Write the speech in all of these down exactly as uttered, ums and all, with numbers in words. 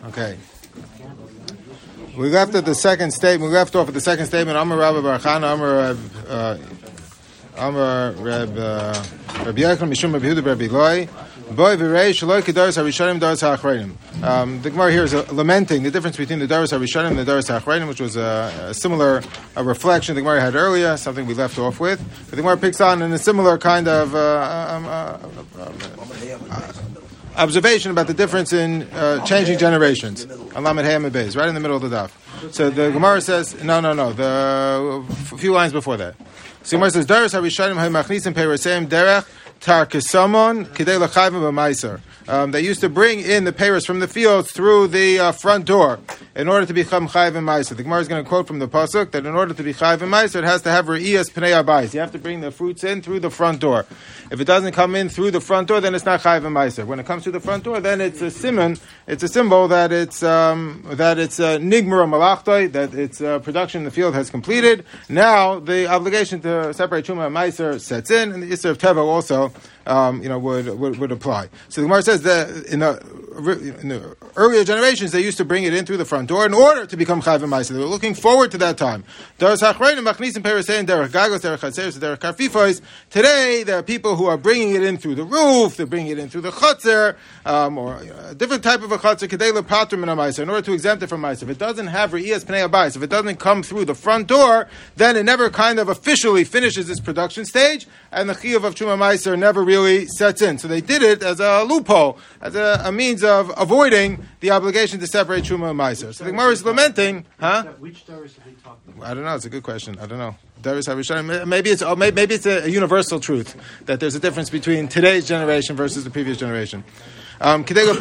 Okay. We left at the second statement. We left off at the second statement. Amar Rabbi Barachana, Amar Reb, uh, Amar Reb, uh, Reb Yechon, Mishum Reb Yehuda, Reb Eloi. Boy v'rei shaloi kedaris harishanim daris ha'achreinim. Um, the Gemara here is uh, lamenting the difference between the daris harishanim and the daris ha'achreinim, which was a, a similar a reflection the Gemara had earlier, something we left off with. But the Gemara picks on in a similar kind of uh, um, uh, uh, observation about the difference in uh, changing generations. Alamed Hayam Beis, right in the middle of the daf. So the Gemara says, no, no, no, the a few lines before that. So the Gemara says, daris harishanim ha'machnisim peiroseim derech Tarkisamon kidei lachayvim b'maiser. They used to bring in the peiros from the fields through the uh, front door in order to become chayv and maiser. The Gemara is going to quote from the pasuk that in order to be chayv and maiser, it has to have re'iyas pnei abayis. You have to bring the fruits in through the front door. If it doesn't come in through the front door, then it's not chayv and maiser. When it comes through the front door, then it's a simon. It's a symbol that it's um, that it's uh, nigmara malachtoi, that its uh, production in the field has completed. Now the obligation to separate truma and maiser sets in, and the isser of teva also. Um, you know, would, would would apply. So the Gemara says that in the, in the earlier generations, they used to bring it in through the front door in order to become chayv and ma'aser. They were looking forward to that time. Today, there are people who are bringing it in through the roof, they're bringing it in through the chotzer, um, or you know, a different type of a chotzer, in order to exempt it from ma'aser. If it doesn't have re'iyas pnei abayis, if it doesn't come through the front door, then it never kind of officially finishes its production stage, and the chiyuv of truma ma'aser never really sets in. So they did it as a loophole, as a, a means of avoiding the obligation to separate Truma and Meiser. So the Gemara is lamenting, huh? Which Doris are they talking about? I don't know. It's a good question. I don't know. Doris Harishanim. Maybe it's maybe it's a universal truth that there's a difference between today's generation versus the previous generation. Um,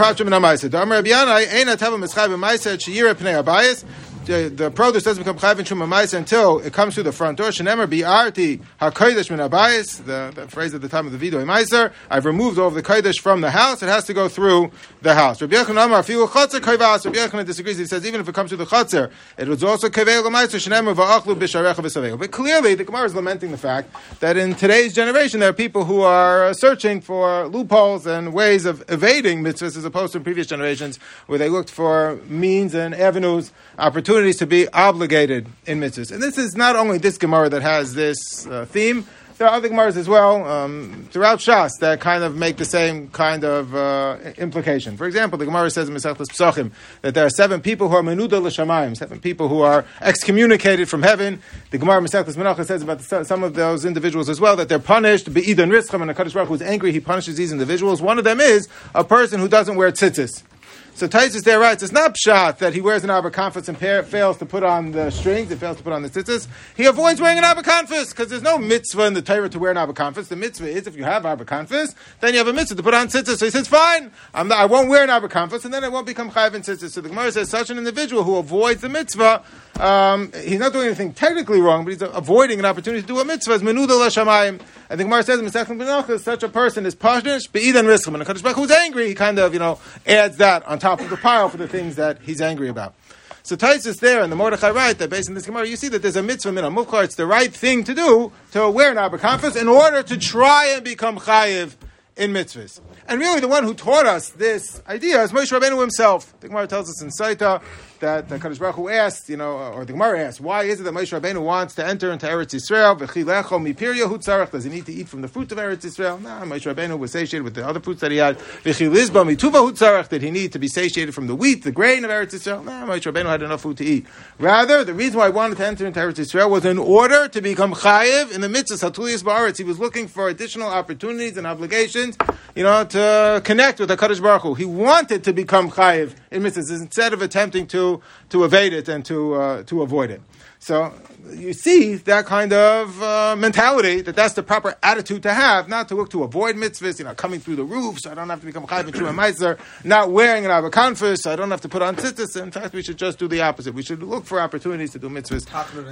The, the produce doesn't become chayv and truma ma'aser until it comes through the front door. Shenemer bi'arti hakodesh min habayis. The the phrase at the time of the vidui ma'aser. I've removed all of the kodesh from the house. It has to go through the house. Rabbi Yechon Amar afilu chotzer koivas. Rabbi Yechon disagrees. He says even if it comes through the chotzer, it was also koveil l'ma'aser. Shenemer va'achlu b'sharecha v'saveil. But clearly, the Gemara is lamenting the fact that in today's generation there are people who are searching for loopholes and ways of evading mitzvahs as opposed to in previous generations where they looked for means and avenues, opportunities to be obligated in mitzvahs. And this is not only this Gemara that has this uh, theme. There are other Gemaras as well um, throughout Shas that kind of make the same kind of uh, implication. For example, the Gemara says in Masechtas Pesachim that there are seven people who are menuda l'shamayim, seven people who are excommunicated from heaven. The Gemara Masechtas Menachos says about the, some of those individuals as well that they're punished. Be'idan ritzcham, and HaKadosh Baruch Hu is angry. He punishes these individuals. One of them is a person who doesn't wear tzitzis. So Taisus there writes, it's not pshat that he wears an abakanfus and pair, fails to put on the strings, it fails to put on the tzitzis. He avoids wearing an abakanfus because there's no mitzvah in the Torah to wear an abakanfus. The mitzvah is if you have abakanfus, then you have a mitzvah to put on tzitzis. So he says, fine, I'm not, I won't wear an abakanfus and then I won't become chayv in tzitzis. So the Gemara says such an individual who avoids the mitzvah, um, he's not doing anything technically wrong, but he's avoiding an opportunity to do a mitzvah. As menuda l'shamayim. And the Gemara says in Masechet Menachos, such a person is pashnish be'idan rischim. And the HaKadosh Baruch Hu is angry. He kind of, you know, adds that on top of the pile for the things that he's angry about. So Taisus there and the Mordechai write that based on this Gemara, you see that there's a mitzvah min ha-mukar. It's the right thing to do to wear an abakanfus in order to try and become chayiv in mitzvahs. And really the one who taught us this idea is Moshe Rabbeinu himself. The Gemara tells us in Saita that the Kadosh Baruch Hu asked, you know, or the Gemara asked, why is it that Moshe Rabbeinu wants to enter into Eretz Yisrael? V'chilecho mipir Yehud tzarech. Does he need to eat from the fruit of Eretz Yisrael? No, Moshe Rabbeinu was satiated with the other fruits that he had. V'chilizba mituva hud tzarech. Did he need to be satiated from the wheat, the grain of Eretz Yisrael? No, Moshe Rabbeinu had enough food to eat. Rather, the reason why he wanted to enter into Eretz Yisrael was in order to become chayiv in the mitzvah satuliyas ba'aretz. He was looking for additional opportunities and obligations, you know, to connect with the Kadosh Baruch Hu. He wanted to become chayiv in mitzvahs instead of attempting to to evade it and to uh, to avoid it. So you see that kind of uh, mentality, that that's the proper attitude to have, not to look to avoid mitzvahs, you know, coming through the roof, so I don't have to become chayv and truma meiser, not wearing an abakanfus, so I don't have to put on tzitzis. In fact, we should just do the opposite. We should look for opportunities to do mitzvahs.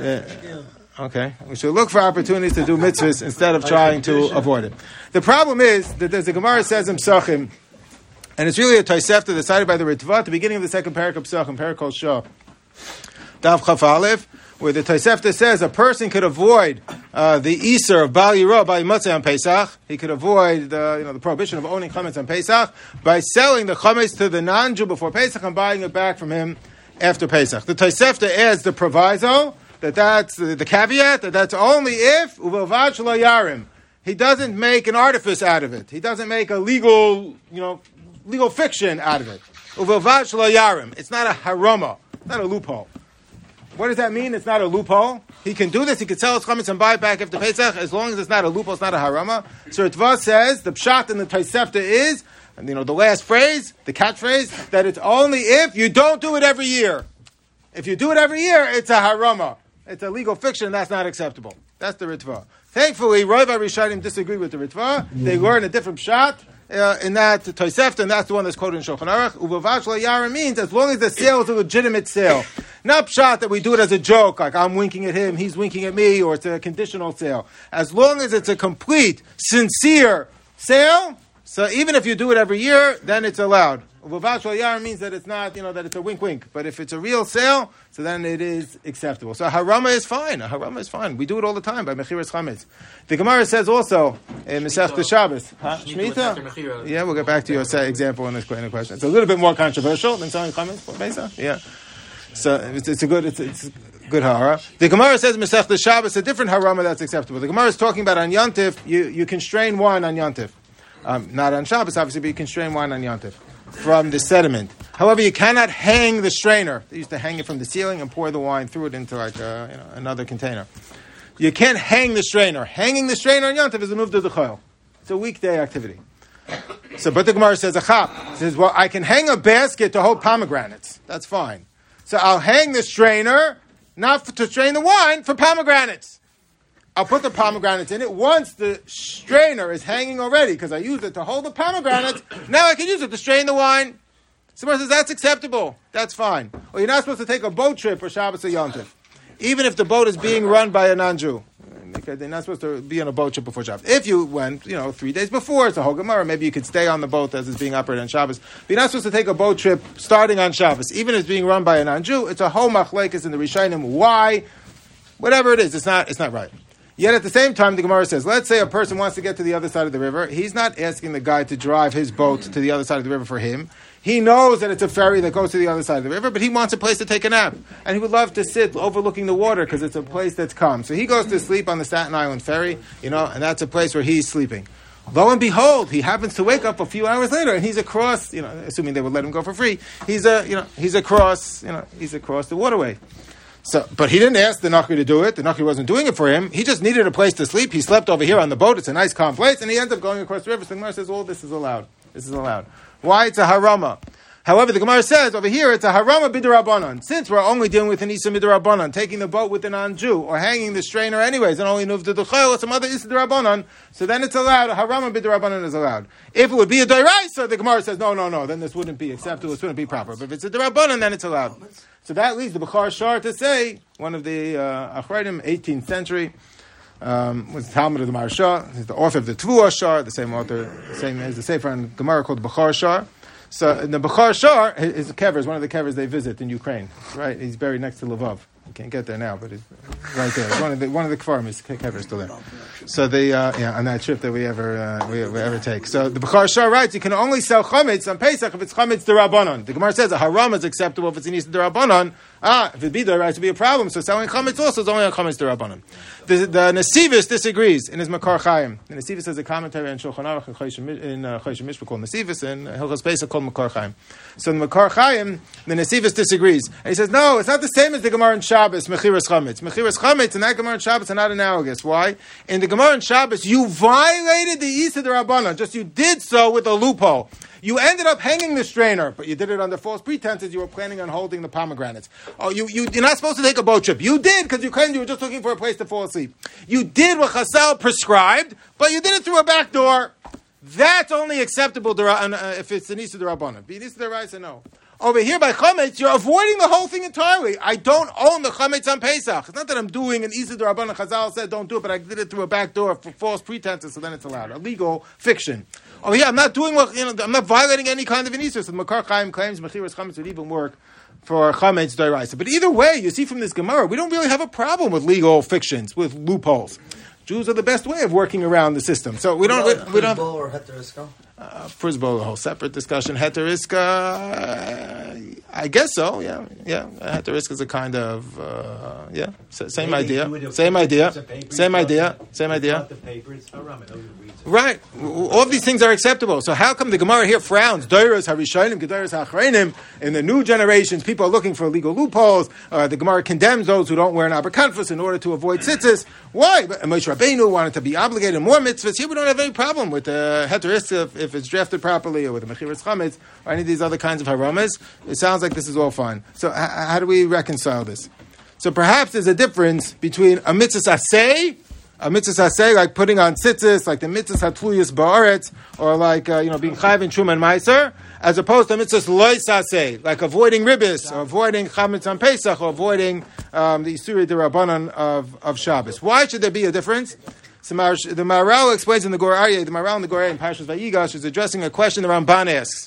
Uh, okay, we should look for opportunities to do mitzvahs instead of trying to avoid it. The problem is that there's a Gemara says in Pesachim, and it's really a Tosefta decided by the Ritva at the beginning of the second parak of Pesachim, parak called Shah, Dav Chaf Aleph, where the Tosefta says a person could avoid uh, the Easter of Bal Yiro, Bal Yimatzeh on Pesach. He could avoid the, you know, the prohibition of owning chametz on Pesach by selling the chametz to the non-Jew before Pesach and buying it back from him after Pesach. The Tosefta adds the proviso that that's the, the caveat that that's only if uvilvad shelo yarim. He doesn't make an artifice out of it. He doesn't make a legal, you know, legal fiction out of it. Uvilvad shelo yarim. It's not a harama, not a loophole. What does that mean? It's not a loophole. He can do this. He can sell his chametz and buy it back after Pesach as long as it's not a loophole. It's not a harama. So Ritva says the pshat in the Tosefta is, and you know, the last phrase, the catchphrase, that it's only if you don't do it every year. If you do it every year, it's a harama. It's a legal fiction. That's not acceptable. That's the Ritva. Thankfully, Rav Rishonim disagree with the Ritva. They learn a different pshat. Uh, in that Tosefta, and that's the one that's quoted in Shulchan Aruch. Uvilvad shelo yarim means as long as the sale is a legitimate sale, not pshat that we do it as a joke, like I'm winking at him, he's winking at me, or it's a conditional sale. As long as it's a complete, sincere sale, so even if you do it every year, then it's allowed. Uvilvad shelo yarim means that it's not, you know, that it's a wink wink. But if it's a real sale, so then it is acceptable. So a harama is fine. A harama is fine. We do it all the time by mechiras chametz. The Gemara says also in Masechta Shabbos, huh? Shemitah. Yeah, we'll get back to your example in this question. It's a little bit more controversial than selling chametz for Pesach. Yeah. So it's, it's a good, it's, it's a good hara. The Gemara says in Masechta Shabbos a different harama that's acceptable. The Gemara is talking about on Yontif. You you can strain wine on Yontif, um, not on Shabbos obviously, but you can strain wine on Yontif from the sediment. However, you cannot hang the strainer. They used to hang it from the ceiling and pour the wine through it into like a, you know, another container. You can't hang the strainer. Hanging the strainer on Yontif is a move to the chayil. It's a weekday activity. So, but the Gemara says, a chap says, well, I can hang a basket to hold pomegranates. That's fine. So I'll hang the strainer, not for, to strain the wine, for pomegranates. I'll put the pomegranates in it. Once the strainer is hanging already, because I used it to hold the pomegranates, now I can use it to strain the wine. Someone says, that's acceptable. That's fine. Or you're not supposed to take a boat trip for Shabbos or Yontif, even if the boat is being run by a non-Jew. They're not supposed to be on a boat trip before Shabbos. If you went, you know, three days before, it's a whole Gemara. Maybe you could stay on the boat as it's being operated on Shabbos. But you're not supposed to take a boat trip starting on Shabbos, even if it's being run by a non-Jew. It's a whole machlekes in the Rishonim. Why? Whatever it is, it's not, it's not right. Yet at the same time, the Gemara says, let's say a person wants to get to the other side of the river. He's not asking the guy to drive his boat to the other side of the river for him. He knows that it's a ferry that goes to the other side of the river, but he wants a place to take a nap. And he would love to sit overlooking the water because it's a place that's calm. So he goes to sleep on the Staten Island ferry, you know, and that's a place where he's sleeping. Lo and behold, he happens to wake up a few hours later and he's across, you know, assuming they would let him go for free, he's a, you know, he's across, you know, he's across the waterway. So, but he didn't ask the Nachri to do it. The Nachri wasn't doing it for him. He just needed a place to sleep. He slept over here on the boat. It's a nice, calm place. And he ends up going across the river. So the Gemara says, all this is allowed. This is allowed. Why? It's a harama. However, the Gemara says over here, it's a harama b'derabanan. Since we're only dealing with an isa b'derabanan, taking the boat with a non-Jew, or hanging the strainer anyways, and only nuv to the chayil, or some other isa b'derabanan, so then it's allowed. A harama b'derabanan is allowed. If it would be a doraisa, the Gemara says, no, no, no, then this wouldn't be acceptable, this wouldn't be proper. But if it's a derabanan, then it's allowed. So that leads the Bechar Shar to say, one of the uh, Achreidim, eighteenth century, um, was Talmud of the Maharsha. He's the author of the Tvua Shar, the same author, the same as the Sefer in Gemara called Bechar Shar. So in the Bechar Shar, his kever is one of the kevers they visit in Ukraine. Right, he's buried next to Lvov. You can't get there now, but it's right there. It's one of the one of the kfarim is kever is still there. So the uh, yeah on that trip that we ever uh, we, we ever take. So the Bechar Shar writes you can only sell chametz on Pesach if it's chametz derabanan. The Gemara says a haram is acceptable if it's in derabanan. Ah, if it be there, right, to be a problem. So selling chametz also is only on chametz derabanan. The, the Nesivis disagrees in his Makar Chaim. The Nesivis has a commentary on Shulchan Aruch in uh, Choshen Mishpah called Nesivis, and Hilchos Pesach called Makar Chaim. So in Makar Chaim, the Nesivis disagrees. And he says, no, it's not the same as the Gemara in Shabbos, Mechiras Chametz. Mechiras Chametz and that Gemara in Shabbos are not analogous. Why? In the Gemara in Shabbos, you violated the Yisad Rabbanan. Just you did so with a loophole. You ended up hanging the strainer, but you did it under false pretenses. You were planning on holding the pomegranates. Oh, you, you, you're not supposed to take a boat trip. You did, because you claimed you were just looking for a place to fall asleep. You did what Chazal prescribed, but you did it through a back door. That's only acceptable if it's an Issa D'Rabbanan. Be an Issa D'Oraisa, no. Over here by Chametz, you're avoiding the whole thing entirely. I don't own the Chametz on Pesach. It's not that I'm doing an Issa D'Rabbanan. Chazal said don't do it, but I did it through a back door for false pretenses, so then it's allowed. A legal fiction. oh yeah, I'm not doing what, you know, I'm not violating any kind of an Isur. So the Makar Chaim claims Mechiras Chametz would even work for Chametz D'Oraisa. But either way, you see from this Gemara, we don't really have a problem with legal fictions, with loopholes. Jews are the best way of working around the system. So we don't... We, we don't or heteriska? Uh, first of all, a whole separate discussion. Heteriska, uh, I guess so, yeah. Yeah, heteriska is a kind of, uh, yeah, same Maybe idea. Same idea. Same idea. Same idea. Right. All of these things are acceptable. So how come the Gemara here frowns? Doiros harishonim, gedoiros hachreinim. In the new generations, people are looking for legal loopholes. Uh, the Gemara condemns those who don't wear an aberkanfus in order to avoid tzitzis. Why? But Moshe Rabbeinu wanted to be obligated in more mitzvahs. Here we don't have any problem with the heteriska if, if it's drafted properly, or with the mechiras chametz, or any of these other kinds of haramas. It sounds like this is all fine. So h- how do we reconcile this? So perhaps there's a difference between a mitzvah aseh, a mitzvah aseh, like putting on tzitzis, like the mitzvah hatluyus ba'aretz, or like, uh, you know, being chayv in truma and meiser, as opposed to mitzvah lois aseh, like avoiding ribis, or avoiding chametz on Pesach, or avoiding um, the Isurei D'Rabbanan of, of Shabbos. Why should there be a difference? So the Maharal explains in the Gur Aryeh, the Maharal in the Gur Aryeh in Parshas Vayigash is addressing a question the Ramban asks.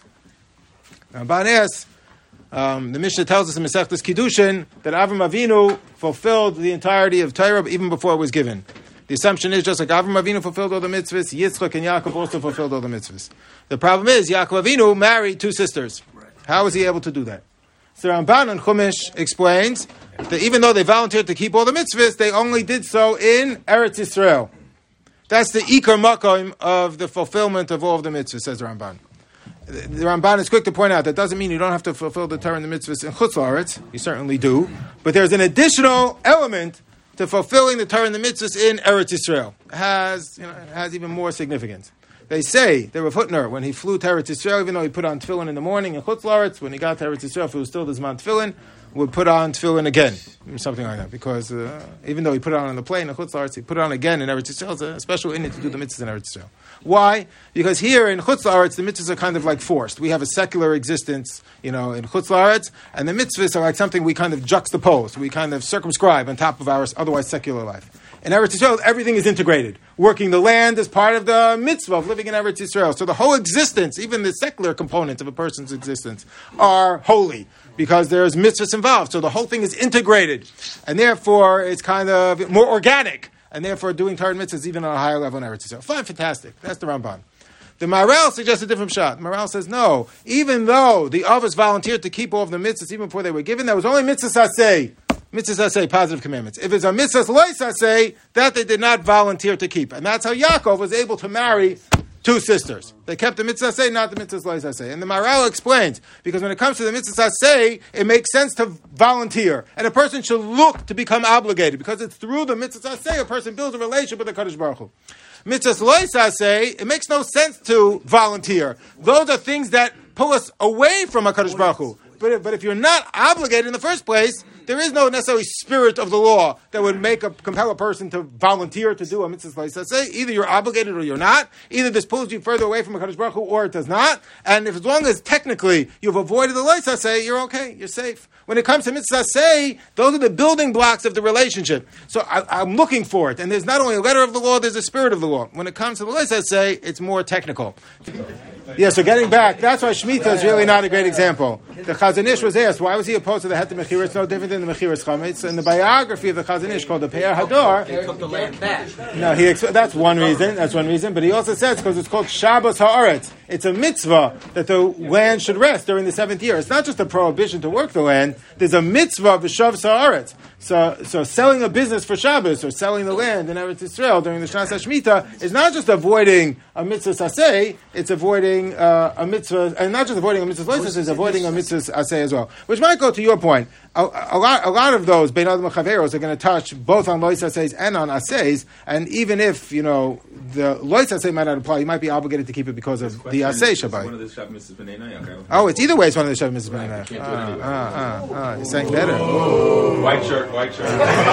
The Ramban asks, um, the Mishnah tells us in Masechtas Kiddushin that Avram Avinu fulfilled the entirety of Torah even before it was given. The assumption is just like Avram Avinu fulfilled all the mitzvahs, Yitzchak and Yaakov also fulfilled all the mitzvahs. The problem is Yaakov Avinu married two sisters. How was he able to do that? So Ramban on Chumash explains that even though they volunteered to keep all the mitzvahs, they only did so in Eretz Yisrael. That's the Ikar Makom of the fulfillment of all of the mitzvahs, says the Ramban. The Ramban is quick to point out that doesn't mean you don't have to fulfill the Torah and the mitzvahs in Chutz La'aretz. You certainly do. But there's an additional element to fulfilling the Torah and the mitzvahs in Eretz Yisrael. It has, you know, it has even more significance. They say, the Rav Hutner, when he flew to Eretz Yisrael, even though he put on tefillin in the morning in Chutz La'aretz, when he got to Eretz Yisrael, if it was still the Zman tefillin, would put on tefillin again, something like that. Because uh, even though he put it on on the plane in Chutz La'aretz, he put it on again in Eretz Yisrael. It's a special inyan to do the mitzvahs in Eretz Yisrael. Why? Because here in Chutz La'aretz, the mitzvahs are kind of like forced. We have a secular existence, you know, in Chutz La'aretz, and the mitzvahs are like something we kind of juxtapose. We kind of circumscribe on top of our otherwise secular life. In Eretz Yisrael, everything is integrated. Working the land is part of the mitzvah of living in Eretz Yisrael. So the whole existence, even the secular components of a person's existence, are holy because there's mitzvahs involved. So the whole thing is integrated. And therefore, it's kind of more organic. And therefore, doing Torah and mitzvahs even on a higher level in Eretz Yisrael. Fine, fantastic. That's the Ramban. The Maharal suggests a different shot. The Maharal says, no, even though the Avos volunteered to keep all of the mitzvahs even before they were given, that was only mitzvahs aseh. Mitzvahs aseh, positive commandments. If it's a mitzvahs lois aseh, that they did not volunteer to keep. And that's how Yaakov was able to marry two sisters. They kept the mitzvah aseh, not the mitzvahs lois aseh. And the Maharal explains, because when it comes to the mitzvahs aseh, it makes sense to volunteer. And a person should look to become obligated, because it's through the mitzvahs aseh a person builds a relationship with the Kadosh Baruch Hu. Mitzvahs lois aseh, it makes no sense to volunteer. Those are things that pull us away from HaKadosh Baruch Hu. But if, but if you're not obligated in the first place, there is no necessarily spirit of the law that would make a compel a person to volunteer to do a mitzvah lois aseh. Either you're obligated or you're not. Either this pulls you further away from HaKadosh Baruch Hu or it does not. And if as long as technically you've avoided the lois aseh, you're okay, you're safe. When it comes to mitzvah aseh, those are the building blocks of the relationship. So I, I'm looking for it. And there's not only a letter of the law, there's a spirit of the law. When it comes to the lois aseh, it's more technical. Yeah, so getting back, that's why Shemitah is really not a great example. The Chazon Ish was asked, why was he opposed to the Het Mechira? It's no different than the Mechiras Chametz. In the biography of the Chazon Ish called the Pe'er Hador, He took the land back. no, he exp- that's one reason. That's one reason. But he also says because it's called Shabbos Haaretz. It's a mitzvah that the land should rest during the seventh year. It's not just a prohibition to work the land. There's a mitzvah of Shabbos Haaretz. So, so selling a business for Shabbos or selling the land in Eretz Yisrael during the Shnas HaShemitah is not just avoiding a mitzvah aseh, it's avoiding uh, a mitzvah, and not just avoiding a mitzvah lois, it's avoiding a mitzvah aseh as well. Which might go to your point. A, a lot, a lot of those Bein Adam Chaveros are going to touch both on lois asehs and on asehs, and even if you know the lois aseh might not apply, you might be obligated to keep it because of the aseh Shabbat. One of the Shav Mitzvahs B'nai Noach. Oh, it's either way. It's one of the Shav Mitzvahs B'nai Noach. Ah, ah, ah, you're saying better. White shirt, white shirt.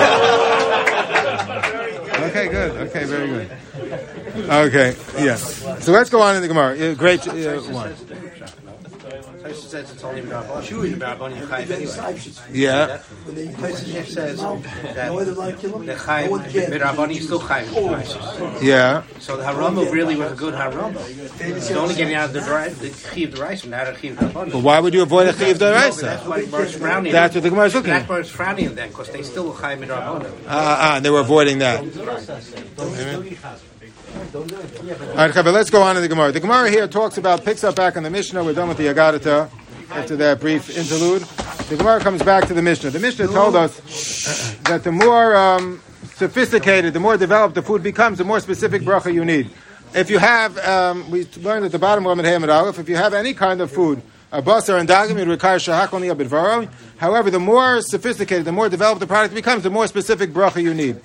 Okay, good. Okay, very good. Okay, yeah. So let's go on in the Gemara. Uh, great uh, one. says it's only Mirabon. Sure, Mirabon you chayv anyway. Yeah. Tosfos says that the chayv Mirabon is still chayv. Yeah. So the harama really was a good harama. It's only getting out of the dry, the chiv the rice, not a chiv the harama. But why would you avoid a chiv deraisa? That's why Gemara's frowning. That's what the Gemara is looking at. That's why it's frowning at them because they still chayv Mirabon. Ah, ah, they were avoiding that. All right, but let's go on to the Gemara. The Gemara here talks about, picks up back on the Mishnah. We're done with the Agadata after that brief interlude. The Gemara comes back to the Mishnah. The Mishnah told us that the more um, sophisticated, the more developed the food becomes, the more specific bracha you need. If you have, um, we learned at the bottom of Hamad Aleph, if you have any kind of food, a basar and dagim, it requires shahak only a bidvaro. However, the more sophisticated, the more developed the product becomes, the more specific bracha you need.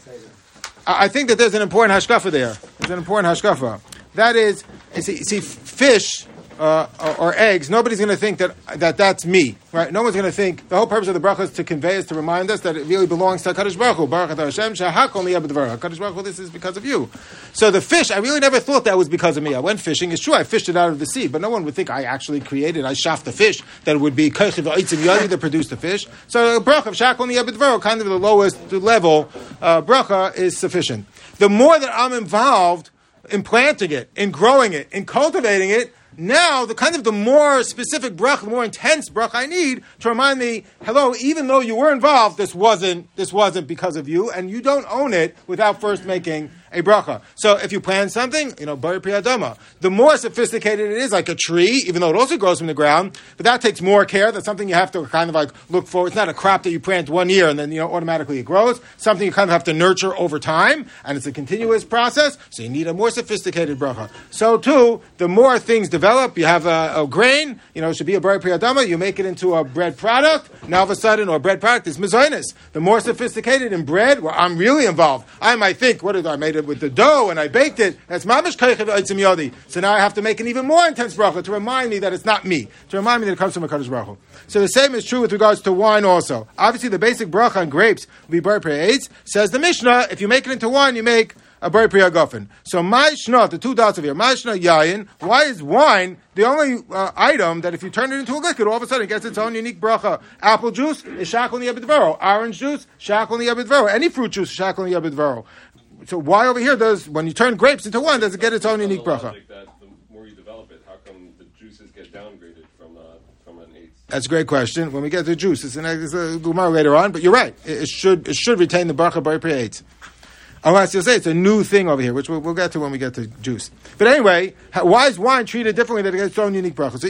I think that there's an important hashkafa there. There's an important hashkafa. That is, see, see fish uh, or, or eggs, nobody's going to think that, that that's me, right? No one's going to think, the whole purpose of the bracha is to convey, is to remind us that it really belongs to HaKadosh Baruch Hu. Baruch Atah Hashem, shahak only abedvar. HaKadosh Baruch Hu, this is because of you. So the fish, I really never thought that was because of me. I went fishing. It's true, I fished it out of the sea, but no one would think I actually created, I shafted the fish, that it would be kochiv oitzim yadi that produced the fish. So bracha of shahak only abedvar, kind of the lowest level uh, bracha is sufficient. The more that I'm involved in planting it, in growing it, in cultivating it, now the kind of the more specific bracha, the more intense bracha I need to remind me, hello, even though you were involved, this wasn't this wasn't because of you, and you don't own it without first making a bracha. So if you plant something, you know, bari pri adama, the more sophisticated it is, like a tree, even though it also grows from the ground, but that takes more care. That's something you have to kind of like look for. It's not a crop that you plant one year and then, you know, automatically it grows. Something you kind of have to nurture over time, and it's a continuous process, so you need a more sophisticated bracha. So too, the more things develop, you have a, a grain, you know, it should be a bari pri adama, you make it into a bread product, now all of a sudden, or a bread product is mezainis. The more sophisticated in bread, where I'm really involved, I might think, what did I made it with the dough and I baked it. That's mamish kochiv oitzim yodi. So now I have to make an even more intense bracha to remind me that it's not me, to remind me that it comes from HaKadosh Baruch Hu. So the same is true with regards to wine also. Obviously, the basic bracha on grapes will be bari pri eitz. Says the Mishnah, if you make it into wine, you make a bari pri hagafen. So my shna, the two dots of here, my shna yayin. Why is wine the only uh, item that if you turn it into a liquid, all of a sudden it gets its own unique bracha? Apple juice is shakol niyabidvaro. Orange juice, shakol niyabidvaro. Any fruit juice, shakol niyabidvaro. So why over here does, when you turn grapes into wine, does it get its own unique bracha? That the more you develop it, how come the juices get downgraded from uh, from an eighth? That's a great question. When we get to juice, it's, an, it's a Gemara later on, but you're right. It, it should it should retain the bracha bari pri eitz. Unless you say it's a new thing over here, which we'll, we'll get to when we get to juice. But anyway, how, why is wine treated differently that it gets its own unique bracha?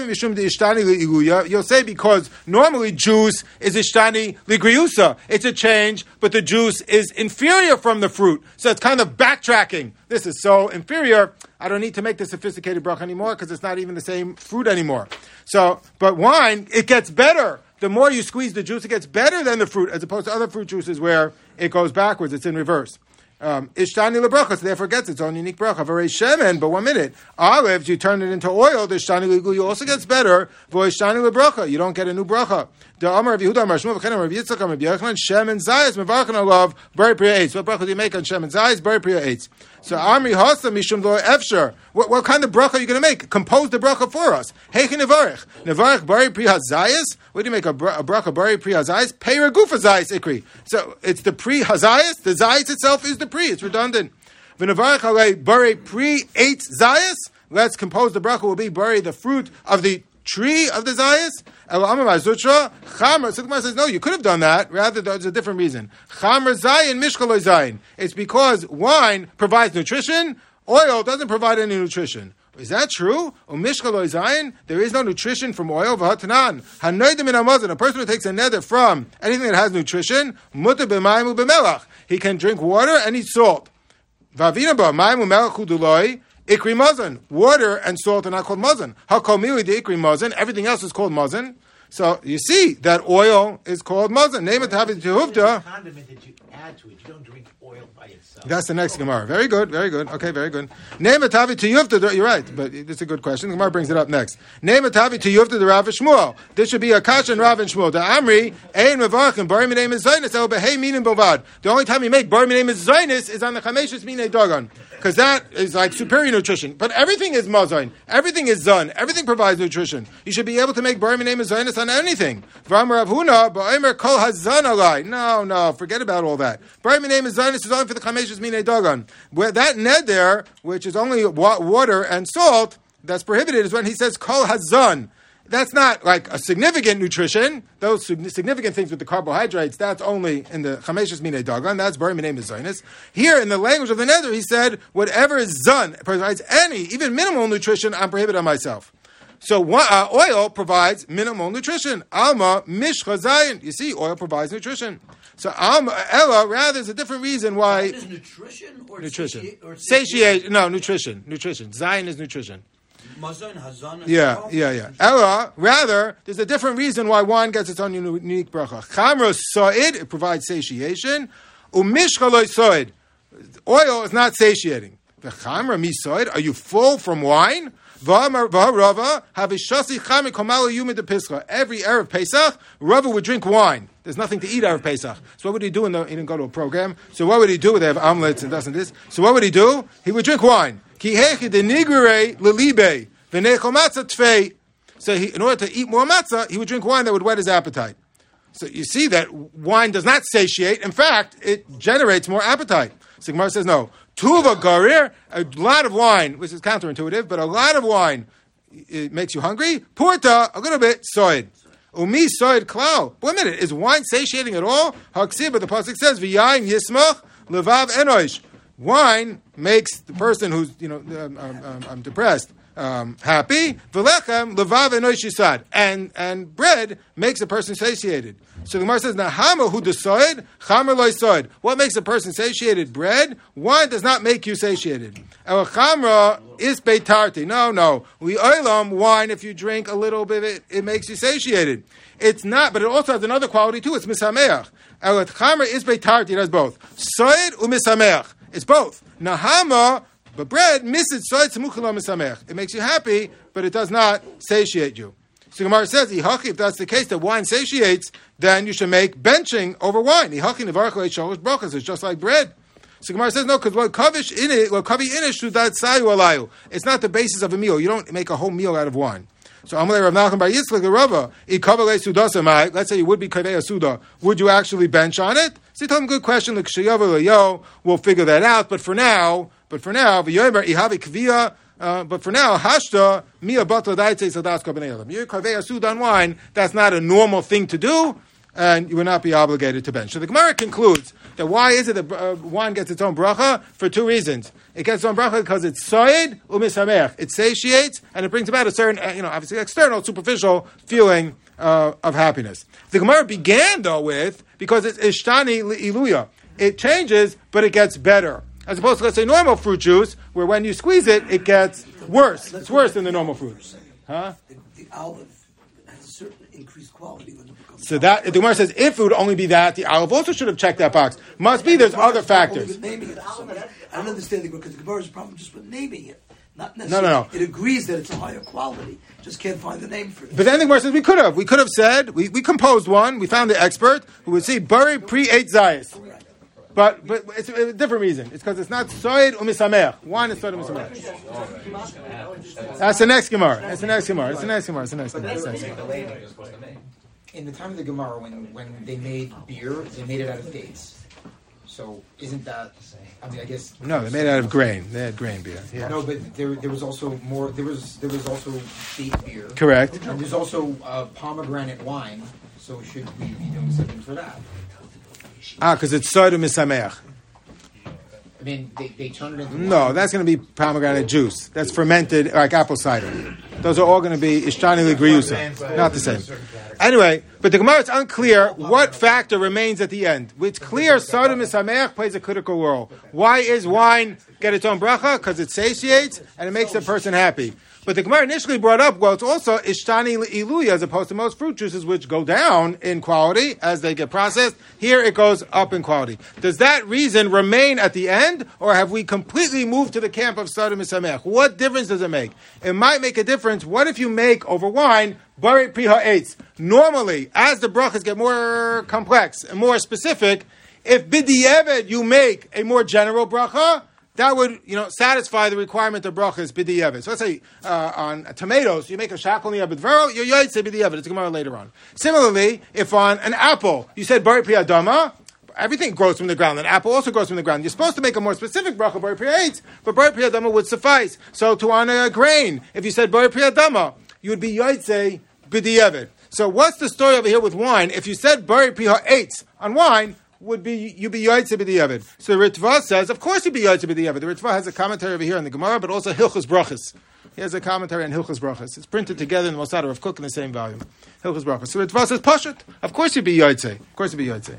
So you'll say because normally juice is ishtani ligriusa. It's a change, but the juice is inferior from the fruit. So it's kind of backtracking. This is so inferior, I don't need to make the sophisticated bracha anymore because it's not even the same fruit anymore. So, but wine, it gets better. The more you squeeze the juice, it gets better than the fruit, as opposed to other fruit juices where it goes backwards, it's in reverse. Um, Ishtani lebracha, so therefore it gets its own unique bracha. Varei shemen, but one minute. Olives, you turn it into oil, the Ishtani legulu also gets better. Vo Ishtani lebracha, you don't get a new bracha. The Amar of Yehuda, Amar Shmuel, V'chenem, Rav Yitzchak, Amar B'Yochanan, shemen zayis, mevarchen alav, bari pri eitz. What bracha do you make on shemen zayis? Bari pri eitz. So Amri Hasa Mishum Lo Efshar. What, what kind of bracha are you going to make? Compose the bracha for us. Heichen nevarich. Nevarich bari pri hazayis. What do you make a, bra- a bracha bari pri hazayis? Peira gufa zayis ikri. So it's the pri hazayis. The zayis itself is the pri. It's redundant. V'nevarich alei bari pri eitz zayis. Let's compose the bracha will be bari the fruit of the tree of the zayis. El Amar Zutra Chamer. So the Gemara says, no, you could have done that. Rather, there's a different reason. Chamer zayin mishkaloi zayin. It's because wine provides nutrition. Oil doesn't provide any nutrition. Is that true? Umishkaloi zayin. There is no nutrition from oil. V'hatanan hanoidim min hamazon. A person who takes a nether from anything that has nutrition, mutar b'mayim u'b'melach. He can drink water and eat salt. V'avina ba mayim u'melach uduloi. Ikri mazon. Water and salt are not called mazon. Hakol mili the ikri mazon. Everything else is called mazon. So you see that oil is called mazon. Name it to have it tehuvda. add to it. You don't drink oil by itself. That's the next Gemara. Very good, very good. Okay, very good. Name a tavi to Yufta. You're right, but it's a good question. The Gemara brings it up next. Name a tavi to Yufta the Rav and Shmuel. This should be a kasha and Rav and Shmuel. The Amri ein mevachim bari minay mezaynis el behei minin bovad. The only time you make bari minay mezaynis is on the chameshes minay dagan, because that is like superior nutrition. But everything is mazayin. Everything is zon. Everything provides nutrition. You should be able to make bari minay mezaynis on anything. V'amar Rav Huna ba'omer kol hazan alai. No, no, forget about all that. Bari minay mezaynis is only for the chameshes minay dagan. Where that neder, which is only wa- water and salt, that's prohibited, is when he says kol hazan. That's not like a significant nutrition. Those significant things with the carbohydrates, that's only in the chameshes minay dagan. That's bari minay mezaynis. Here, in the language of the neder, he said, whatever is zan, provides any, even minimal nutrition, I'm prohibited on myself. So uh, oil provides minimal nutrition. Alma mishcha zayin. You see, oil provides nutrition. So Alma Ella, rather, there's a different reason why. Is nutrition or nutrition? Satiate, or satiate? No, nutrition. Nutrition. Zayin is nutrition. Mazon, hazan. Yeah, yeah, yeah. Ella, rather, there's a different reason why wine gets its own unique bracha. Chamra soid, it provides satiation. Umishcha loy soid. Oil is not satiating. The chamra mi soid. Are you full from wine? Every Erev Pesach, Rava would drink wine. There's nothing to eat Erev Pesach. So what would he do? In the, he didn't go to a program. So what would he do? They have omelets and this and this. So what would he do? He would drink wine. So he, in order to eat more matzah, he would drink wine that would whet his appetite. So you see that wine does not satiate. In fact, it generates more appetite. So Gemara says no. Tuva garir, a lot of wine, which is counterintuitive, but a lot of wine, it makes you hungry. Porta, a little bit, soid. Umi soid klau. Wait a minute, is wine satiating at all? Haksib, but the pasuk says, v'yayin yismach levav enosh. Wine makes the person who's, you know, um, um, um, depressed, um, happy. V'lechem levav enosh yisad. And and bread makes a person satiated. So the Gemara says, "Nahama hu desoid, chamer loy soid." What makes a person satiated? Bread. Wine does not make you satiated. Our chamra is beitarti. No, no. We oilam wine. If you drink a little bit, it, it makes you satiated. It's not, but it also has another quality too. It's misameach. Our chamra is beitarti. It has both. Soid u misameach. It's both. Nahama, but bread misses soid semuchela misameach. It makes you happy, but it does not satiate you. So Gemara says, if that's the case, that wine satiates, then you should make benching over wine. It's just like bread. So Gemara says, no, because what kavish in it, what kavi in it, shudat sayu alayu. It's not the basis of a meal. You don't make a whole meal out of wine. So Amalei Rav Nachman bar Yitzchak the Rava, let's say you would be kavei suda, would you actually bench on it? So he told him, good question. We'll figure that out. But for now, but for now, v'yomer ihavi kviya. Uh, but for now, hashta mia batla daitze sadas kabanei adam. You're kavei asud on wine. That's not a normal thing to do, and you will not be obligated to bench. So the Gemara concludes that why is it that uh, wine gets its own bracha? For two reasons. It gets its own bracha because it's soid umisamech. It satiates and it brings about a certain, uh, you know, obviously external, superficial feeling uh, of happiness. The Gemara began though with because it's ishtani iluya. It changes, but it gets better. As opposed to, let's say, normal fruit juice, where when you squeeze it, it gets worse. It's worse than the normal fruit. Huh? The, the olive has a certain increased quality when it becomes. So that, the Gemara says, if it would only be that, the olive also should have checked that box. Must be, there's other factors. Naming it. So I don't understand the because the Gemara's problem just with naming it. Not necessarily. No, no, no. It agrees that it's a higher quality. Just can't find the name for it. But then the Gemara says, we could have. We could have said, we, we composed one, we found the expert, who would say, Bari pre-ate Zayas. But but it's a different reason. It's because it's not soid umisameach. Wine is soid umisameach. That's the next Gemara. That's the next Gemara. That's the next Gemara. That's the next Gemara. That's the next Gemara. In the time of the Gemara, when, when they made beer, they made it out of dates. So isn't that? I mean, I guess no. They made it out of grain. They had grain beer. Yeah. No, but there there was also more. There was there was also date beer. Correct. And there's also uh, pomegranate wine. So should we be doing something for that? Ah, because it's soid umisameach. I mean, they, they turn it into wine. No, that's going to be pomegranate juice. That's fermented, like apple cider. Those are all going to be ishtani ligriyusa. Not the same. Anyway, but the Gemara is unclear what factor remains at the end. It's clear soid umisameach plays a critical role. Why is wine get its own bracha? Because it satiates and it makes the person happy. But the Gemara initially brought up, well, it's also ishtani iluya as opposed to most fruit juices, which go down in quality as they get processed. Here it goes up in quality. Does that reason remain at the end, or have we completely moved to the camp of Sodom Misamech? What difference does it make? It might make a difference. What if you make over wine Bari Pri Ha'etz? Normally, as the brachas get more complex and more specific, if b'di'evet you make a more general bracha, that would, you know, satisfy the requirement of brachas b'di'evet. So let's say uh, on tomatoes, you make a shakal niyabedvero, you're yoytze b'di'evet. It's a Gemara later on. Similarly, if on an apple, you said Bari Pri Adama, everything grows from the ground. An apple also grows from the ground. You're supposed to make a more specific bracha, Bari Pri Ha'etz, but Bari Pri Adama would suffice. So to on a grain, if you said Bari Pri Adama, you would be yoytze b'di'evet. So what's the story over here with wine? If you said Bari Pri Ha'etz on wine, would be you be yoytze b'di'evet. So the Ritva says, of course you be yoytze b'di'evet. The Ritva has a commentary over here on the Gemara, but also Hilchos Brachos. He has a commentary on Hilchos Brachos. It's printed together in the Mosada of Cook in the same volume. Hilchos Brachos. So Ritva says, Pashut. Of course you be yoytze. Of course you be yoytze.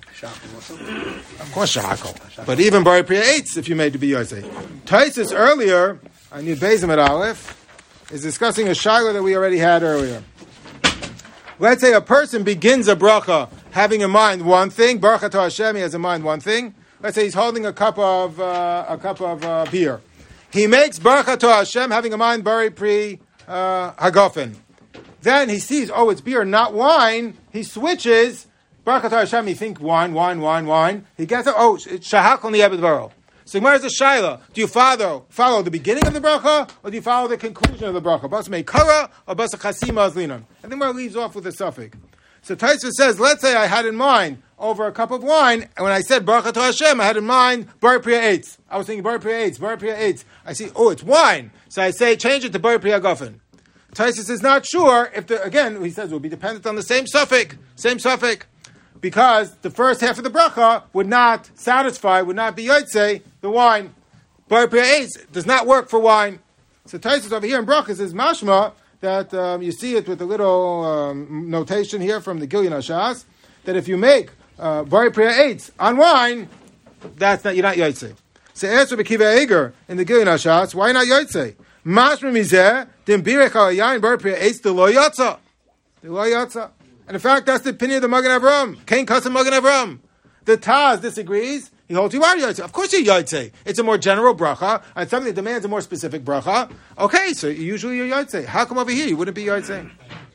Of course shahakol. But even Bari Pri Ha'etz, if you made to be yoytze. Taisus earlier, on Yud Beis at Aleph, is discussing a shayla that we already had earlier. Let's say a person begins a bracha having in mind one thing. Baruch Atah Hashem, he has in mind one thing. Let's say he's holding a cup of uh, a cup of uh, beer. He makes Baruch Atah Hashem having in mind Bari Pri uh, Hagafen. Then he sees, oh, it's beer, not wine. He switches. Baruch Atah Hashem, he thinks wine, wine, wine, wine. He gets, oh, it's Shahakal Niyabedvaro. So Gemara is a shayla. Do you follow follow the beginning of the bracha, or do you follow the conclusion of the bracha? Basa meikara or basa chasima azlinan? And the Gemara leaves off with a suffix. So Taisva says, let's say I had in mind over a cup of wine, and when I said Baruch Atah Hashem, I had in mind Bari Pri Ha'etz. I was thinking Bari Pri Ha'etz, Bari Pri Ha'etz. I see, oh, it's wine. So I say, change it to Bari Pri Hagafen. Taisva is not sure if the again he says it will be dependent on the same suffix, same suffix. Because the first half of the bracha would not satisfy, would not be yotzei, the wine. Bari Pri Ha'etz does not work for wine. So Taisus over here in brachas is mashma, that um, you see it with a little um, notation here from the Gilyon HaShas, that if you make uh, Bari Pri Ha'etz on wine, that's not, you're not yotzei. So answer B'kiva Eger in the Gilyon HaShas, why not yotzei? Mashma mizeh, dim birech ha'yayin Bari Pri Ha'etz, de lo yotza. De lo yotza. And in fact, that's the opinion of the Magen Avraham. Kain Kasam Magen Avraham. The Taz disagrees. He holds you are yotzei. Of course you're yotzei. It's a more general bracha, and something that demands a more specific bracha. Okay, so usually you're yotzei. How come over here you wouldn't be yotzei?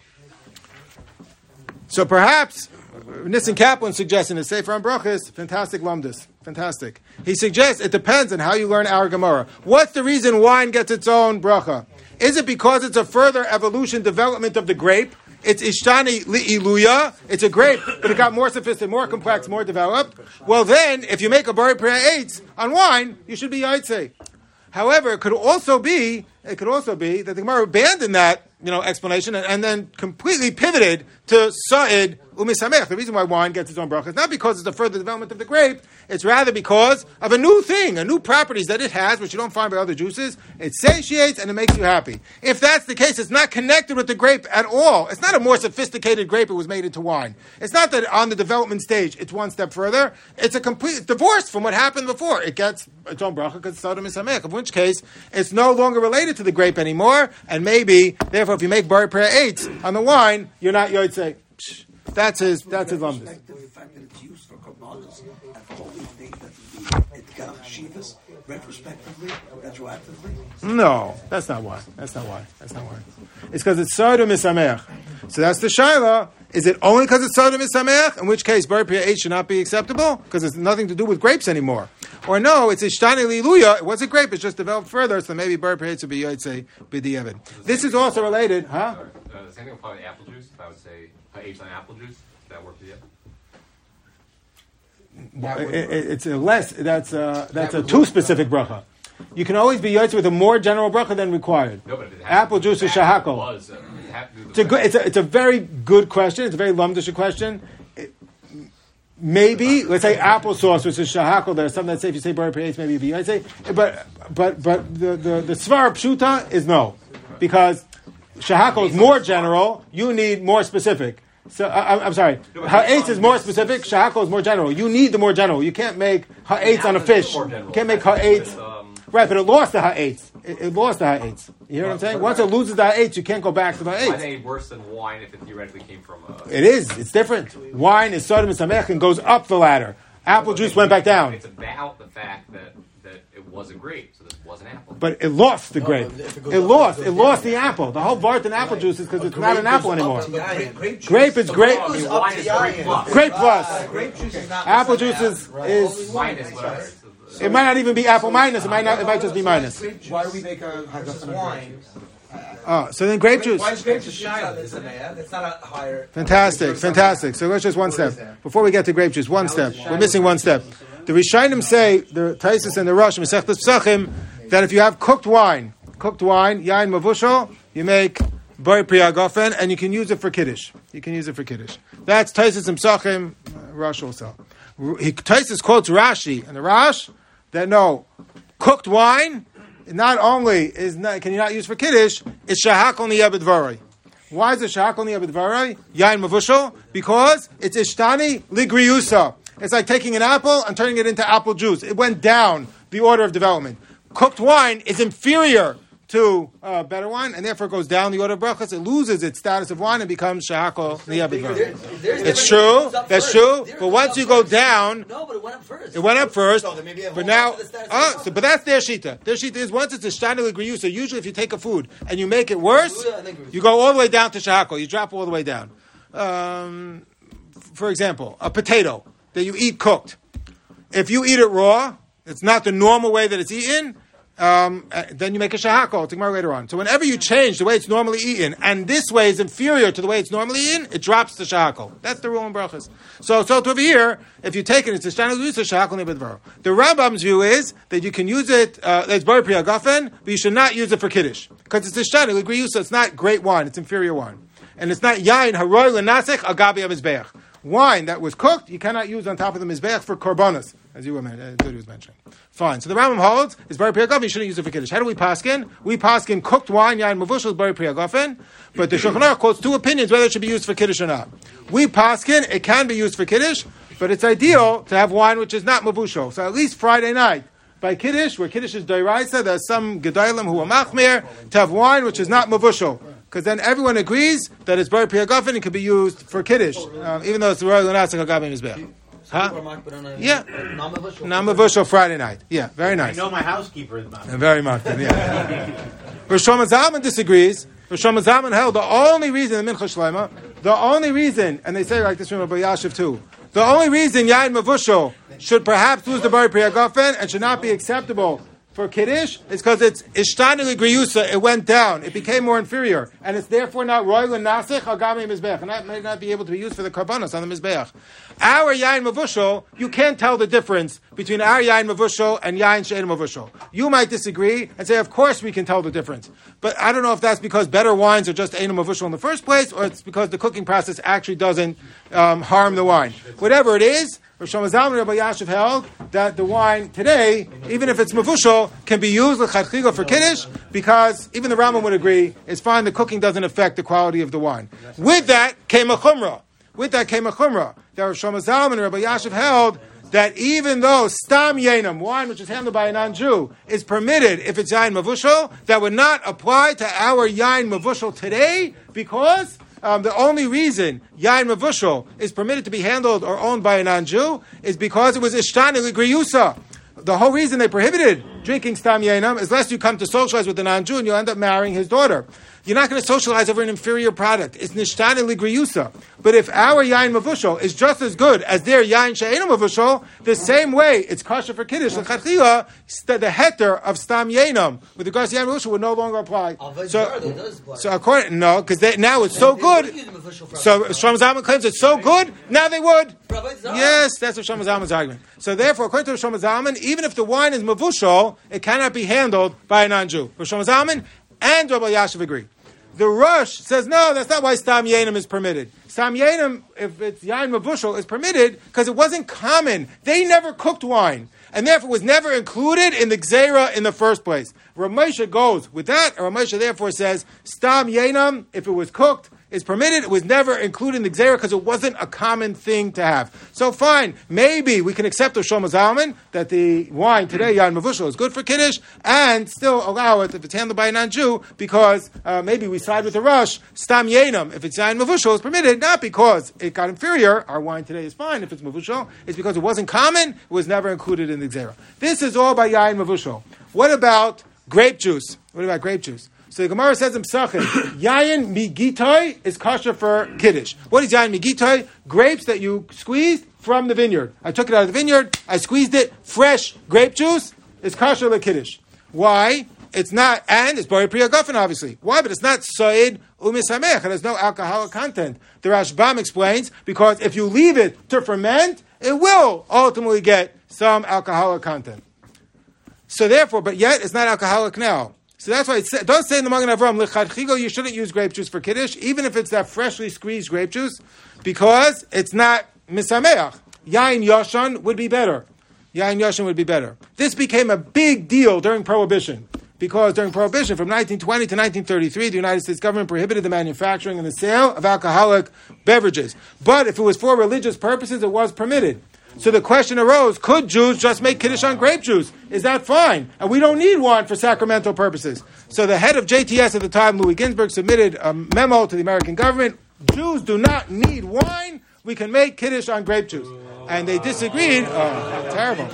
So perhaps Nissen Kaplan suggests in his Sefer on Brachas, fantastic lumdus, fantastic. He suggests it depends on how you learn our Gemara. What's the reason wine gets its own bracha? Is it because it's a further evolution, development of the grape? It's ishtani li'iluya. It's a grape, but it got more sophisticated, more complex, more developed. Well, then, if you make a Bari Pri Ha'etz on wine, you should be yotzei. However, it could also be, it could also be that the Gemara abandoned that, you know, explanation and, and then completely pivoted to sa'id u'misamech. The reason why wine gets its own bracha is not because it's a further development of the grape. It's rather because of a new thing, a new properties that it has, which you don't find by other juices. It satiates and it makes you happy. If that's the case, it's not connected with the grape at all. It's not a more sophisticated grape it was made into wine. It's not that on the development stage it's one step further. It's a complete divorce from what happened before. It gets its own bracha because it's Sodom Misamech, in which case it's no longer related to the grape anymore, and maybe, therefore, if you make Bari Pri Ha'etz on the wine, you're not yotzei. That's his, that's his lumdus. The fact that it's used for kabbalas and for all these things that it got shivas retrospectively, retroactively. No, that's not why. That's not why. That's not why. It's because it's Sodom Misamech. So that's the shaila. Is it only because it's Sodom Misamech? In which case, Bari Pri Ha'etz should not be acceptable because it's nothing to do with grapes anymore. Or no, it's Ishtani Liluya. It wasn't grape. It's just developed further. So maybe Bari Pri Ha'etz would be yotzei b'di'evid. This is also related, huh? Sorry. Uh, the same thing with probably apple juice. If I would say Ha'etz on apple juice, does that work for you? Well, it, it, it's a less. That's a, that's a too specific bracha. You can always be yotzei with a more general bracha than required. No, but it apple juice is shahakol. Was, uh, it it's a good. It's a, it's a very good question. It's a very lumdish question. It, maybe let's say applesauce, which is shahakol. There's some that say if you say Bari Pri Ha'etz, maybe be yotzei. But but but the the the svar pshuta is no, because shahakol is more general. You need more specific. So I, I'm sorry. Ha'etz is more specific. Shahakol is more general. You need the more general. You can't make ha'etz on a fish. You can't make ha'etz. Right, but it lost the ha'etz. it, it lost the ha'etz. You hear what I'm saying? Once it loses the ha'etz, you can't go back to the Why ha'etz. are they worse than wine if it theoretically came from a... It is. It's different. Wine is sodom and samech and goes up the ladder. Apple juice went back down. It's about the fact that, that it was a grape, so this was an apple. But it lost the grape. It lost. It lost the apple. The whole Bart and apple juice is because it's not an apple anymore. Grape is grape. I mean, wine is grape plus. Grape plus. Grape juice is not Apple juice is, is Minus whatever. it might not even be apple minus. It might not. It might just be minus. Why do we make a haggadah on wine. grape juice? Oh, so then grape juice. Why is grape juice shine? It's not a higher. Fantastic, fantastic. So let's just one step before we get to grape juice. One step. We're missing one step. The Rishonim say the Taisus and the Rosh Masechtas Pesachim that if you have cooked wine, cooked wine, yain mavushal, you make bar priya gofen, and you can use it for kiddush. You can use it for kiddush. That's Taisus and Pesachim. Uh, Rosh also. He, Taisus quotes Rashi and the Rash that no, cooked wine not only is not, can you not use for kiddush, it's shahakol niyeh b'dvarei. Why is it shahakol niyeh b'dvarei? Yain mavushal, because it's ishtani ligriyusa. It's like taking an apple and turning it into apple juice. It went down the order of development. Cooked wine is inferior to uh, better wine, and therefore it goes down the order of brachas. It loses its status of wine and becomes shahakol niyeh b'dvarei. It's true. That's true. But once you go down, no, but it went up first. it went up first. So maybe But now, oh, so, but that's their shita. Their shita is once it's a shtani ligriyusa. Usually, if you take a food and you make it worse, you go all the way down to shahakol. You drop all the way down. Um, for example, a potato that you eat cooked. If you eat it raw, it's not the normal way that it's eaten, um, uh, then you make a shahakol. Tomorrow later on. So whenever you change the way it's normally eaten, and this way is inferior to the way it's normally eaten, it drops the shahakol. That's the rule in brachas. So, so to over here, if you take it, it's a shtani l'usa shahakol nibadvar. The Rambam's view is that you can use it, uh, it's bar priya gafen, but you should not use it for kiddush. Because it's a shtani l'griyusa, it's not great wine, it's inferior wine. And it's not yain haroy l'nasech agabi amizbeach. Wine that was cooked, you cannot use on top of the mizbeach for korbanos, as you were mentioning. Uh, was mentioning. Fine. So the Rambam holds is bar priya gafen. You shouldn't use it for kiddush. How do we paskin? We paskin cooked wine, yain mavushal, bar priya gafen. But the Shulchan Aruch quotes two opinions whether it should be used for kiddush or not. We paskin it can be used for kiddush, but it's ideal to have wine which is not mavushal. So at least Friday night by kiddush, where kiddush is doiraisa, there's some gedalim who are machmir to have wine which is not mavushal. Because then everyone agrees that it's bar priya gafen and can be used for kiddush, um, even though it's the royal lunasik agabi mizbeach. Huh? Yeah. Namavushal Friday night. Yeah, very nice. I know my housekeeper is not. Very much. Yeah. Rosh Zalman disagrees. Rosh Zalman held the only reason the Mincha Shleima, the only reason, and they say like this from Rabbi Yashiv too, the only reason Yain Mavushal should perhaps lose the bar priya gafen and should not be acceptable for kiddush is because it's ishtani l'griyusa. It went down. It became more inferior, and it's therefore not royal and nasich agami mizbeach, and that may not be able to be used for the karbanos on the mizbeach. Our yain mavushal, you can't tell the difference between our yain mavushal and yain she'en mavushal. You might disagree and say, of course we can tell the difference, but I don't know if that's because better wines are just ein mavushal in the first place, or it's because the cooking process actually doesn't um, harm the wine. Whatever it is, Rosh Zalman and Rabbi Yashiv held that the wine today, even if it's mavushal, can be used l'chadchila for kiddush, because even the Rambam would agree it's fine. The cooking doesn't affect the quality of the wine. With that came a chumrah. With that came a chumrah. That Rosh Zalman and Rabbi Yashiv held that even though stam yenam, wine which is handled by a non-Jew, is permitted if it's yain mavushal, that would not apply to our yain mavushal today, because Um, the only reason yain mavushal is permitted to be handled or owned by a non-Jew is because it was ishtani l'griyusa. The whole reason they prohibited drinking stam yainam is lest you come to socialize with a non-Jew and you'll end up marrying his daughter. You're not going to socialize over an inferior product. It's nishtani l'griyusa. But if our yain mavushal is just as good as their yain she'enu mavushal, the same way it's kosher for kiddush l'chadchila, the heter of stam yainam with regards to yain mavushal would no longer apply. So, so according no, because now it's so good. So Shlomo Zalman claims it's so good. Now they would. Yes, that's what Shlomo Zalman's argument. So therefore, according to Shlomo Zalman, even if the wine is mavushal, it cannot be handled by a non-Jew. Shlomo Zalman and Rabbi Yashiv agree. The Rosh says, no, that's not why Stam Yenim is permitted. Stam Yenim, if it's Yain Mavushal, is permitted because it wasn't common. They never cooked wine, and therefore was never included in the Gzeira in the first place. Rav Moshe goes with that, and Rav Moshe therefore says, Stam Yenim, if it was cooked, is permitted. It was never included in the Gzeira because it wasn't a common thing to have. So fine, maybe we can accept of Shlomo Zalman that the wine today, Yain Mavushal, is good for Kiddush, and still allow it if it's handled by a non-Jew, because uh, maybe we side with the Rush, Stam Yenam, if it's Yain Mavushal, is permitted, not because it got inferior, our wine today is fine if it's Mavushal, it's because it wasn't common, it was never included in the Gzeira. This is all by Yain Mavushal. What about grape juice? What about grape juice? So the Gemara says in Pesachim, Yayin Migitoi is kosher for Kiddush. What is Yayin Migitoi? Grapes that you squeezed from the vineyard. I took it out of the vineyard, I squeezed it, fresh grape juice is kosher for Kiddush. Why? It's not, and it's Bori Priya Gofen, obviously. Why? But it's not Soid Umisamech, and there's no alcoholic content. The Rashbam explains, because if you leave it to ferment, it will ultimately get some alcoholic content. So therefore, but yet it's not alcoholic now. So that's why it sa- don't say in the Magen Avraham, L'chadchigo, you shouldn't use grape juice for Kiddush, even if it's that freshly squeezed grape juice, because it's not misameach. Yain Yoshan would be better. Yain Yoshan would be better. This became a big deal during Prohibition, because during Prohibition, from nineteen twenty to nineteen thirty-three, the United States government prohibited the manufacturing and the sale of alcoholic beverages. But if it was for religious purposes, it was permitted. So the question arose, could Jews just make Kiddush on grape juice? Is that fine? And we don't need wine for sacramental purposes. So the head of J T S at the time, Louis Ginsburg, submitted a memo to the American government. Jews do not need wine. We can make Kiddush on grape juice. And they disagreed. Oh, terrible.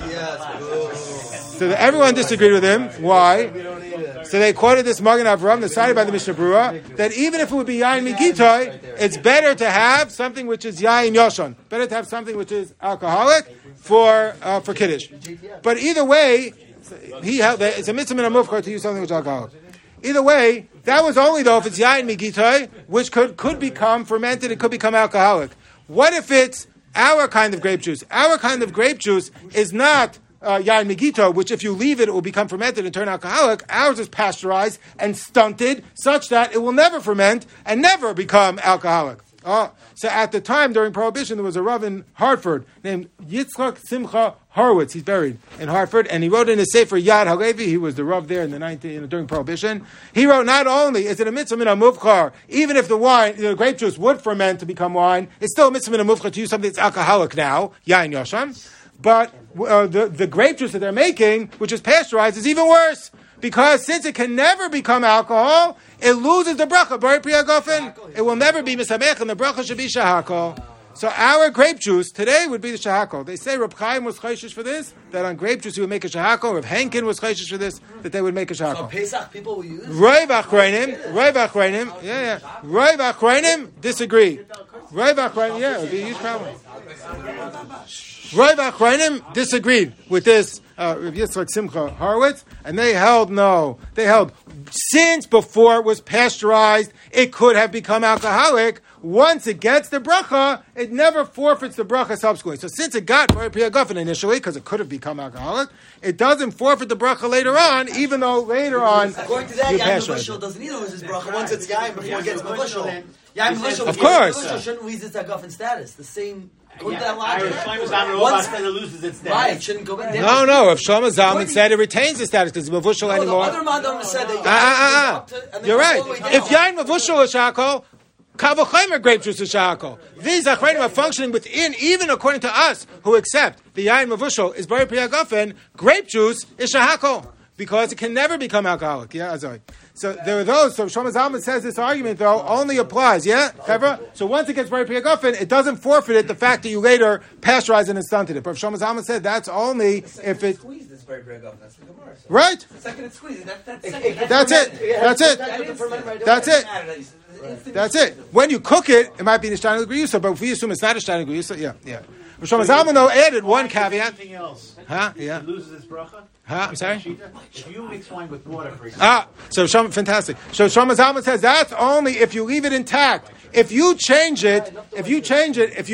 So the, everyone disagreed with him. Why? So they quoted this Magen Avraham, decided by the Mishnah Berurah, that even if it would be Yain Migitoi, it's better to have something which is Yain Yoshon. Better to have something which is alcoholic for uh, for Kiddush. But either way, he held that it's a mitzvah and a mufchar to use something which is alcoholic. Either way, that was only though if it's Yain Migitoi, which could, could become fermented, it could become alcoholic. What if it's our kind of grape juice? Our kind of grape juice is not Uh, Yain Migito, which if you leave it, it will become fermented and turn alcoholic. Ours is pasteurized and stunted such that it will never ferment and never become alcoholic. Oh, so at the time during Prohibition, there was a Rav in Hartford named Yitzchak Simcha Horowitz. He's buried in Hartford, and he wrote in his Sefer Yad Halevi. He was the Rav there in the nineteen you know, during Prohibition. He wrote, not only is it a mitzvah min mufchar, even if the wine, the grape juice would ferment to become wine, it's still a mitzvah min mufchar to use something that's alcoholic now, Yain Yoshan. But uh, the, the grape juice that they're making, which is pasteurized, is even worse. Because since it can never become alcohol, it loses the bracha. Bari Priya Gofen, it will never be misamech, and the bracha should be shahakol. So our grape juice today would be the shahakol. They say Reb Chaim was chayshish for this, that on grape juice he would make a shahakol. Reb Henkin was chayshish for this, that they would make a shahakol. So Pesach people will use? Roi v'achreinim, Roi v'achreinim, yeah, yeah. Roi v'achreinim disagree. Roi v'achreinim, yeah, it would be a huge problem. Roi v'achreinim disagreed with this uh, Rav Yitzchak Simcha Horowitz, and they held no. They held since before it was pasteurized, it could have become alcoholic. Once it gets the bracha, it never forfeits the bracha subsequently. So since it got Bari Priya Gofen initially, because it could have become alcoholic, it doesn't forfeit the bracha later on, even though later on according to that, you Yain pasteurize Mavushal doesn't either lose his bracha once it's Yain before it gets Mavushal. Yain Mavushal, Of course. Mavushal shouldn't lose its Gofen status. The same. According Yeah, to that logic. Shlomo Zalman Once it loses its status. Right, it shouldn't go back. No, no. If Shlomo Zalman said it retains the status because it's mavushal No, anymore. the other Madam said that. Ah, ah, ah, up to- ah. and then You're goes right. all the way down. If yain mavushal is shakol, kavachomer grape juice is shakol. These achreinim are functioning within, even according to us who accept the yain mavushal is bari priya gofen, grape juice is shakol because it can never become alcoholic. Yeah, sorry. So there are those. So Shlomo Zalman says this argument though only applies. Yeah, Chevra? So once it gets bari priya gofen, it doesn't forfeit it the fact that you later pasteurized it and stunted it. But Shlomo Zalman said that's only if it. Squeeze this very big up. That's the Gemara. So Right. the second it squeezes, that, that's That's it. That's it. That's it. That's it. When you cook it, it might be the Shtana L'Griyusa, but if we assume it's not a Shtana L'Griyusa, yeah, yeah. Shlomo Zalman though added one caveat. Anything else? Huh? Yeah. It loses its bracha? Huh? I'm sorry? If you mix wine with water, for example. Ah, so Shlomo, fantastic. So Shlomo Zalman says that's only if you leave it intact. If you change it, if you change it, if you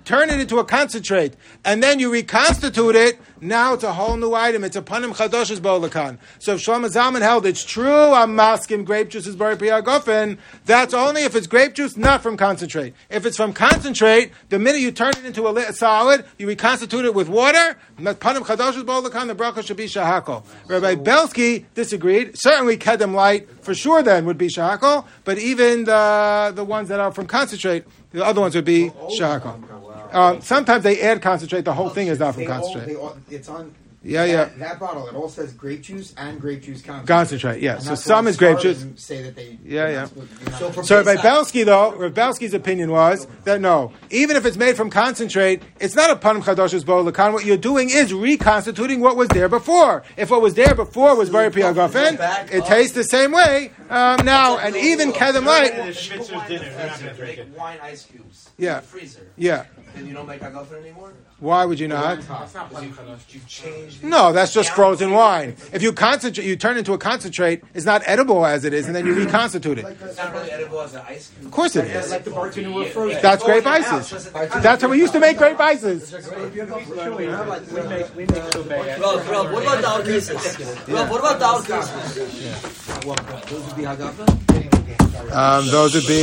turn it into a concentrate, and then you reconstitute it, now it's a whole new item. It's a panim chadoshes bolakan. So if Shlomo Zalman held it's true, I'm masking grape juice is bari piyagofen, that's only if it's grape juice, not from concentrate. If it's from concentrate, the minute you turn it into a, li- a solid, you reconstitute it with water, panim chadoshes bolakan, the bracha should be shahakol. Rabbi Belsky disagreed. Certainly kedem light, for sure then, would be shahakol, but even the, the ones that are from concentrate, the other ones would be shahakol. Um, sometimes they add concentrate. The whole thing is not from They all- concentrate. they all- it's on. Yeah, yeah. That, that bottle, it all says grape juice and grape juice concentrate. Concentrate, yeah. And So that's some why is grape Spartans juice. Say that they. Yeah, yeah. So for So Rabbi Belsky, though, Rabbi Belsky's opinion was that no, even if it's made from concentrate, it's not a panim chadoshes bo lakan. What you're doing is reconstituting what was there before. If what was there before was bari piyagofen, it tastes the same way um, now. And even kedem light, Schmitzer's dinner. We're not going to drink it. Wine ice cubes. Yeah. In the freezer. yeah. Then you don't make agafen anymore? Why would you not? You change the No, that's just frozen wine. If you concentrate, you turn into a concentrate. It's not edible as it is, and then you reconstitute it. It's not really edible as an ice cube. Of course it is. like the bartender were first. That's grape ices. That's how we used to make grape ices. We make, we make so bad. Rob, Rob, what about Dow cases? Rob, what about Dow cases? Those would be hagafen? Um, those would be.